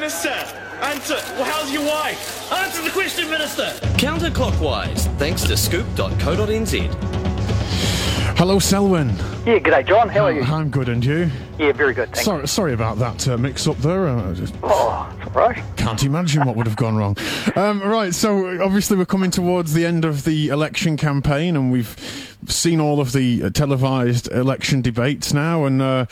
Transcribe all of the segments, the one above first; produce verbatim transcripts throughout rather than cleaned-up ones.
Minister, answer. Well, how's your wife? Answer the question, Minister. Counterclockwise, thanks to scoop dot co dot n z. Hello, Selwyn. Yeah, g'day, John. How are you? I'm good, and you? Yeah, very good, thanks. Sorry, sorry about that uh, mix-up there. Uh, just oh, it's all right. Can't imagine what would have gone wrong. Um, right, so obviously we're coming towards the end of the election campaign, and we've seen all of the uh, televised election debates now, and uh,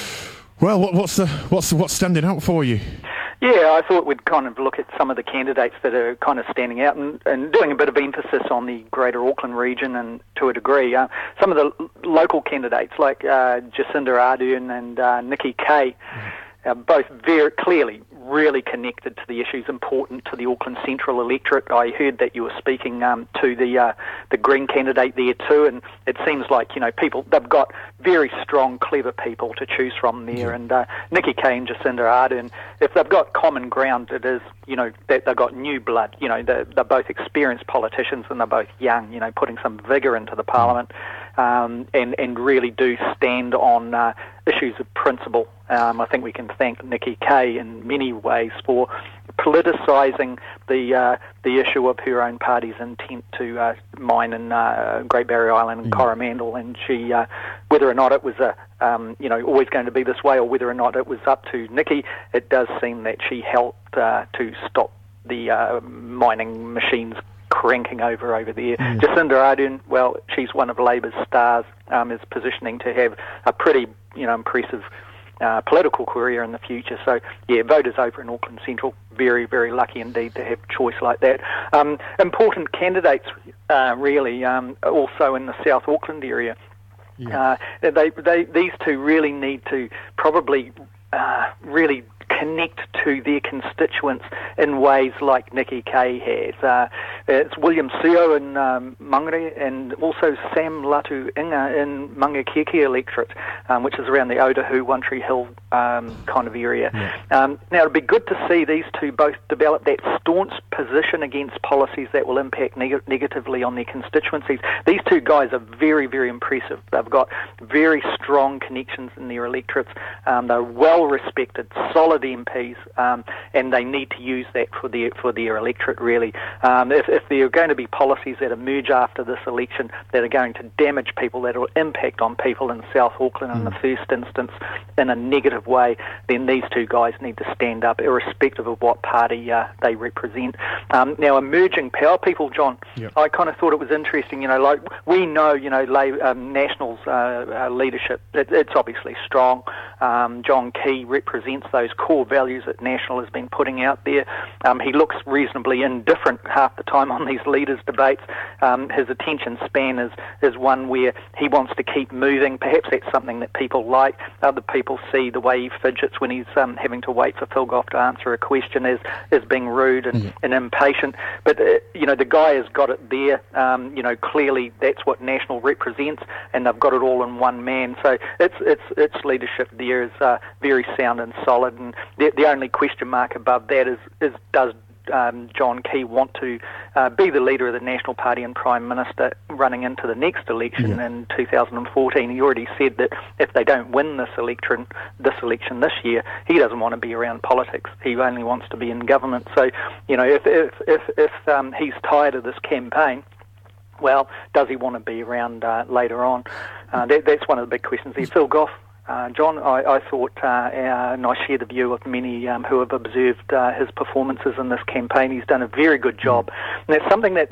well, what, what's the what's the, what's standing out for you? Yeah, I thought we'd kind of look at some of the candidates that are kind of standing out and, and doing a bit of emphasis on the Greater Auckland region and to a degree. Uh, some of the l- local candidates like uh, Jacinda Ardern and uh, Nikki Kaye are both very clearly really connected to the issues important to the Auckland Central electorate. I heard that you were speaking um, to the uh, the Green candidate there too, and it seems like, you know, people, they've got very strong, clever people to choose from there. And uh, Nikki Kaye and Jacinda Ardern, if they've got common ground, it is, you know, that they've got new blood. You know, they're, they're both experienced politicians and they're both young, you know, putting some vigour into the parliament. Um, and, and really do stand on uh, issues of principle. Um, I think we can thank Nikki Kaye in many ways for politicising the uh, the issue of her own party's intent to uh, mine in uh, Great Barrier Island and mm. Coromandel, and she, uh, whether or not it was a um, you know always going to be this way, or whether or not it was up to Nikki, it does seem that she helped uh, to stop the uh, mining machines cranking over over there. Mm. Jacinda Ardern, well, she's one of Labour's stars, um, is positioning to have a pretty, you know, impressive uh, political career in the future. So, yeah, voters over in Auckland Central, very, very lucky indeed to have choice like that. Um, important candidates, uh, really, um, also in the South Auckland area. Yeah. Uh, they, they, these two really need to probably uh, really connect to their constituents in ways like Nikki Kaye has. Uh, it's William Seo in um, Mangere, and also Sam Latu Inga in Mangakeke electorate, um, which is around the Otahu, One Tree Hill um, kind of area. Yeah. Um, now, it'd be good to see these two both develop that staunch position against policies that will impact neg- negatively on their constituencies. These two guys are very, very impressive. They've got very strong connections in their electorates. Um, they're well-respected, solid M Ps, um, and they need to use that for their for their electorate, really. Um, if, if there are going to be policies that emerge after this election that are going to damage people, that will impact on people in South Auckland mm. in the first instance in a negative way, then these two guys need to stand up, irrespective of what party uh, they represent. Um, now, emerging power people, John, yep. I kind of thought it was interesting, you know, like we know, you know, Lay, um, National's uh, uh, leadership, it, it's obviously strong. Um, John Key represents those core values that National has been putting out there. Um, he looks reasonably indifferent half the time on these leaders' debates. Um, his attention span is, is one where he wants to keep moving. Perhaps that's something that people like. Other people see the way he fidgets when he's um, having to wait for Phil Goff to answer a question as, as being rude and, mm. and impatient. But, uh, you know, the guy has got it there. Um, you know, clearly that's what National represents, and they've got it all in one man. So its its its leadership there is uh, very sound and solid, and the, the only question mark above that is, is does um, John Key want to uh, be the leader of the National Party and Prime Minister running into the next election yeah. in two thousand fourteen? He already said that if they don't win this election, this election this year, he doesn't want to be around politics. He only wants to be in government. So, you know, if if if, if um, he's tired of this campaign, well, does he want to be around uh, later on? Uh, that, that's one of the big questions there. Phil Goff. Uh, John, I, I thought, uh, uh, and I share the view of many um, who have observed uh, his performances in this campaign. He's done a very good job, and that's something that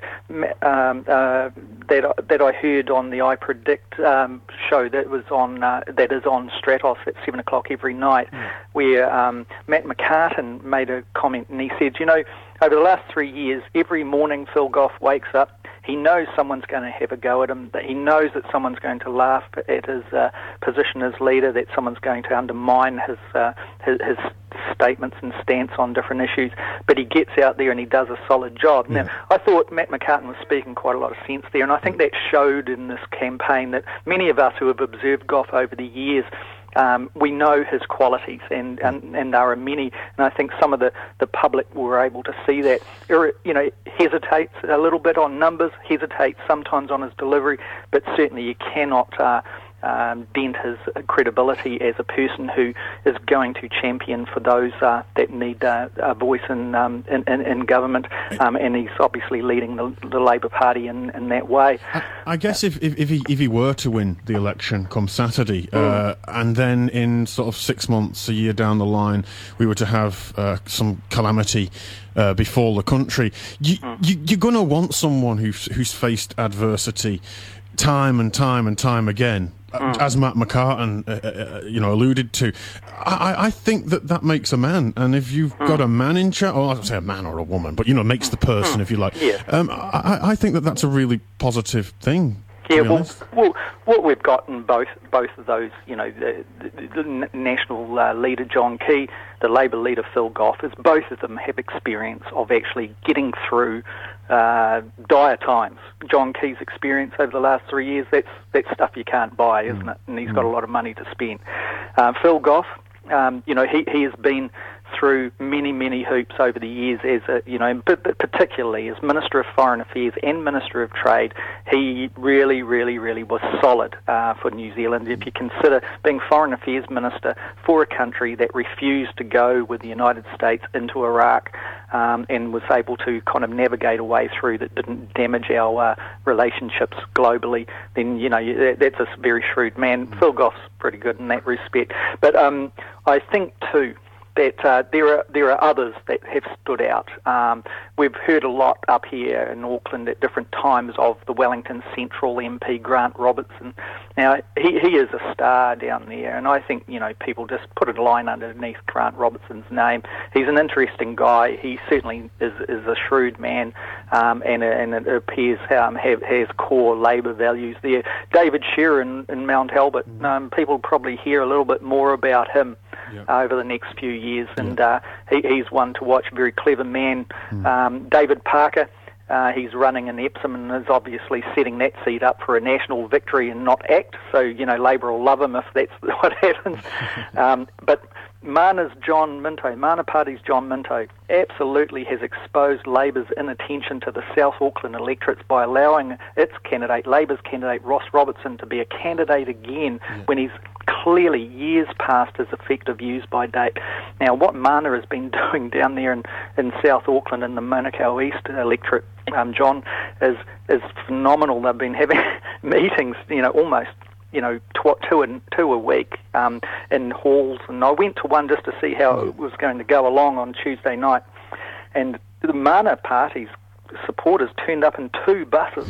um, uh, that that I heard on the I Predict um, show that was on uh, that is on Stratos at seven o'clock every night, mm. where um, Matt McCartan made a comment, and he said, you know, over the last three years, every morning Phil Goff wakes up. He knows someone's going to have a go at him, that he knows that someone's going to laugh at his uh, position as leader, that someone's going to undermine his, uh, his his statements and stance on different issues, but he gets out there and he does a solid job. Yeah. Now, I thought Matt McCartan was speaking quite a lot of sense there, and I think that showed in this campaign that many of us who have observed Goff over the years, Um, we know his qualities, and, and, and there are many, and I think some of the, the public were able to see that. You know, hesitates a little bit on numbers, hesitates sometimes on his delivery, but certainly you cannot uh, um, dent his credibility as a person who is going to champion for those uh, that need uh, a voice in, um, in, in, in government, um, and he's obviously leading the, the Labour Party in, in that way. I, I guess if, if, if, he, if he were to win the election come Saturday, mm. uh, and then in sort of six months, a year down the line, we were to have uh, some calamity uh, befall the country, you, mm. you, you're going to want someone who's, who's faced adversity time and time and time again, mm. as Matt McCartan, uh, uh, you know, alluded to. I, I think that that makes a man, and if you've mm. got a man in charge, or I don't say a man or a woman, but you know, makes the person, mm. if you like. Yeah. Um, I, I think that that's a really positive thing. Yeah, well, well, what we've got in both both of those, you know, the, the, the national uh, leader John Key, the Labour leader Phil Goff, is both of them have experience of actually getting through uh, dire times. John Key's experience over the last three years, that's that's stuff you can't buy, isn't mm. it? And he's got a lot of money to spend. Uh, Phil Goff, um, you know, he he has been through many, many hoops over the years as a, you know, but, but particularly as Minister of Foreign Affairs and Minister of Trade, he really, really, really was solid uh, for New Zealand. If you consider being Foreign Affairs Minister for a country that refused to go with the United States into Iraq, um, and was able to kind of navigate a way through that didn't damage our uh, relationships globally, then, you know, that, that's a very shrewd man. Phil Goff's pretty good in that respect. But um, I think, too, that uh, there are there are others that have stood out. Um, we've heard a lot up here in Auckland at different times of the Wellington Central M P Grant Robertson. Now he he is a star down there, and I think, you know, people just put a line underneath Grant Robertson's name. He's an interesting guy. He certainly is is a shrewd man, um, and and it appears um, have, has core Labour values there. David Shearer in, in Mount Albert. Um, people probably hear a little bit more about him Yep. Uh, over the next few years, and uh, he, he's one to watch, very clever man. Mm. Um, David Parker, uh, he's running in Epsom and is obviously setting that seat up for a national victory and not ACT, so, you know, Labour will love him if that's what happens. um, but Mana's John Minto, Mana Party's John Minto, absolutely has exposed Labour's inattention to the South Auckland electorates by allowing its candidate, Labour's candidate Ross Robertson, to be a candidate again yeah. when he's clearly years past his effective use-by date. Now, what Mana has been doing down there in, in South Auckland in the Manukau East electorate, um, John, is is phenomenal. They've been having meetings, you know, almost, you know, tw- two, and, two a week um, in halls. And I went to one just to see how it was going to go along on Tuesday night. And the Mana Party's supporters turned up in two buses.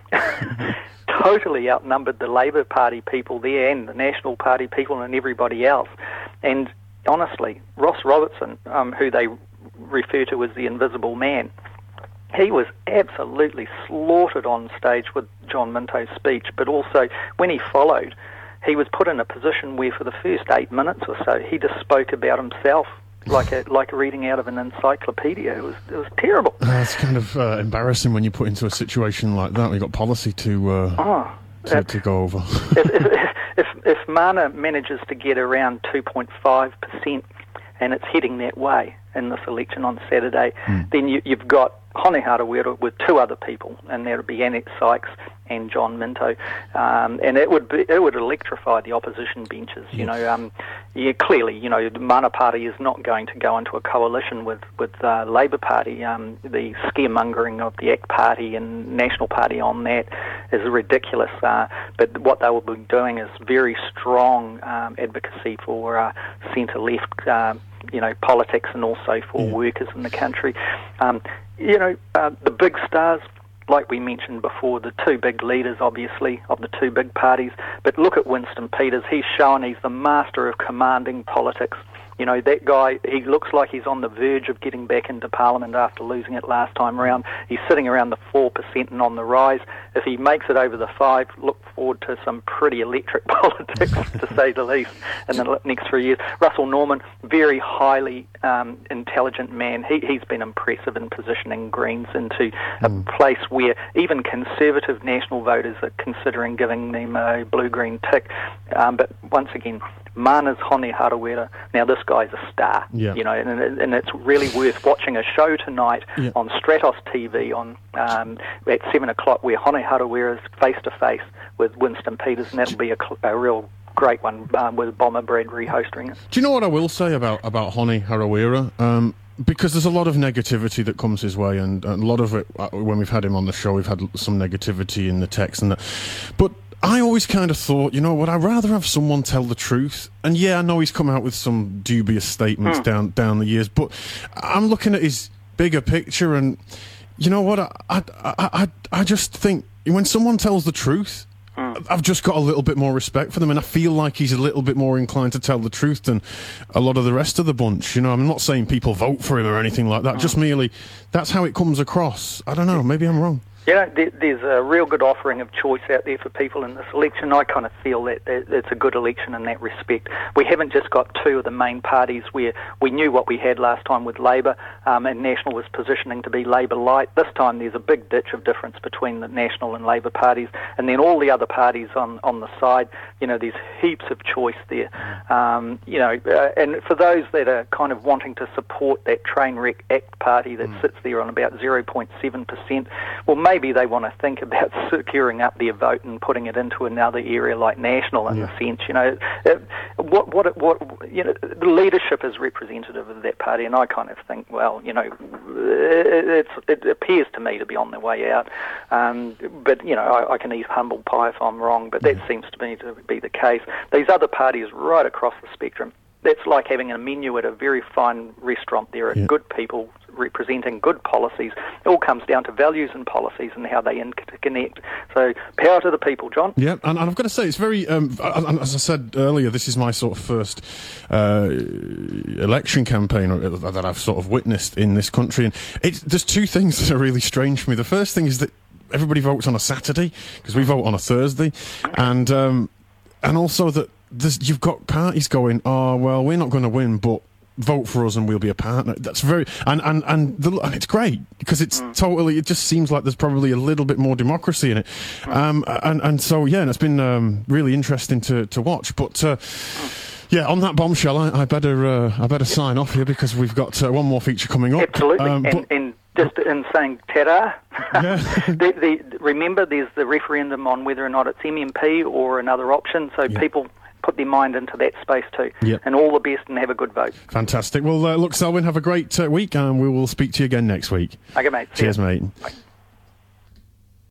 Totally outnumbered the Labour Party people there and the National Party people and everybody else. And honestly, Ross Robertson, um, who they refer to as the Invisible Man, he was absolutely slaughtered on stage with John Minto's speech, but also when he followed, he was put in a position where for the first eight minutes or so, he just spoke about himself like a like reading out of an encyclopedia. It was it was terrible. Uh, it's kind of uh, embarrassing when you put into a situation like that. We've got policy to uh, oh, to, uh, to go over. if, if, if if Mana manages to get around two point five percent, and it's heading that way in this election on Saturday, mm. then you, you've got Hone Harawira with two other people, and that would be Annette Sykes and John Minto, um, and it would be, it would electrify the opposition benches. You yes. know, um, yeah, clearly, you know, the Mana Party is not going to go into a coalition with with uh, Labour Party. Um, the scaremongering of the ACT Party and National Party on that is ridiculous. Uh, but what they will be doing is very strong um, advocacy for uh, centre-left, uh, you know, politics, and also for yeah. workers in the country. Um, you know, uh, the big stars, like we mentioned before, the two big leaders, obviously, of the two big parties. But look at Winston Peters. He's shown he's the master of commanding politics. You know, that guy, he looks like he's on the verge of getting back into Parliament after losing it last time around. He's sitting around the four percent and on the rise. If he makes it over the five, look forward to some pretty electric politics, to say the least, in the next three years. Russell Norman, very highly um, intelligent man. He, he's been impressive in positioning Greens into a mm. place where even conservative national voters are considering giving them a blue-green tick. Um, but once again, Mana's Hone Harawira. Now, this guy's a star, yeah. you know, and, and it's really worth watching a show tonight yeah. on Stratos T V on um, at seven o'clock where Hone Harawira is face-to-face with Winston Peters, and that'll be a, a real great one um, with Bomber Bradbury hosting it. Do you know what I will say about, about Hone Harawira? Um, because there's a lot of negativity that comes his way, and, and a lot of it, uh, when we've had him on the show, we've had some negativity in the text and that. But I always kind of thought, you know what, I'd rather have someone tell the truth. And yeah, I know he's come out with some dubious statements mm. down down the years, but I'm looking at his bigger picture, and you know what, I I I, I, I just think when someone tells the truth, mm. I've just got a little bit more respect for them, and I feel like he's a little bit more inclined to tell the truth than a lot of the rest of the bunch. You know, I'm not saying people vote for him or anything like that, mm. just merely that's how it comes across. I don't know, maybe I'm wrong. You know, there, there's a real good offering of choice out there for people in this election. I kind of feel that it's a good election in that respect. We haven't just got two of the main parties where we knew what we had last time with Labor, um, and National was positioning to be Labor light. This time there's a big ditch of difference between the National and Labor parties, and then all the other parties on, on the side. You know, there's heaps of choice there. Um, you know, uh, and for those that are kind of wanting to support that Trainwreck Act party that mm. sits there on about zero point seven percent, well, maybe Maybe they want to think about securing up their vote and putting it into another area like National, in yeah. a sense. You know, what what what you know, the leadership is representative of that party, and I kind of think, well, you know, it, it appears to me to be on their way out. Um, but you know, I, I can eat humble pie if I'm wrong, but that seems to me to be the case. These other parties right across the spectrum. That's like having a menu at a very fine restaurant. There are yeah. good people representing good policies. It all comes down to values and policies and how they interconnect. So power to the people, John. Yeah, and, and I've got to say, it's very, um, as I said earlier, this is my sort of first uh, election campaign that I've sort of witnessed in this country. And it's, there's two things that are really strange for me. The first thing is that everybody votes on a Saturday, because we vote on a Thursday, and um, and also that There's, you've got parties going, oh, well, we're not going to win, but vote for us and we'll be a partner. That's very... And and and, the, and it's great, because it's mm. totally... It just seems like there's probably a little bit more democracy in it. Mm. Um, and, and so, yeah, and it's been um, really interesting to, to watch. But... Uh, Yeah, on that bombshell, I, I better uh, I better sign off here, because we've got uh, one more feature coming up. Absolutely, um, and, but, and just in saying ta-da, yeah. the, the, remember there's the referendum on whether or not it's M M P or another option, so yeah. people put their mind into that space too. Yep. And all the best, and have a good vote. Fantastic. Well, uh, look, Selwyn, have a great uh, week, and we will speak to you again next week. Okay, mate. Cheers, mate. Bye.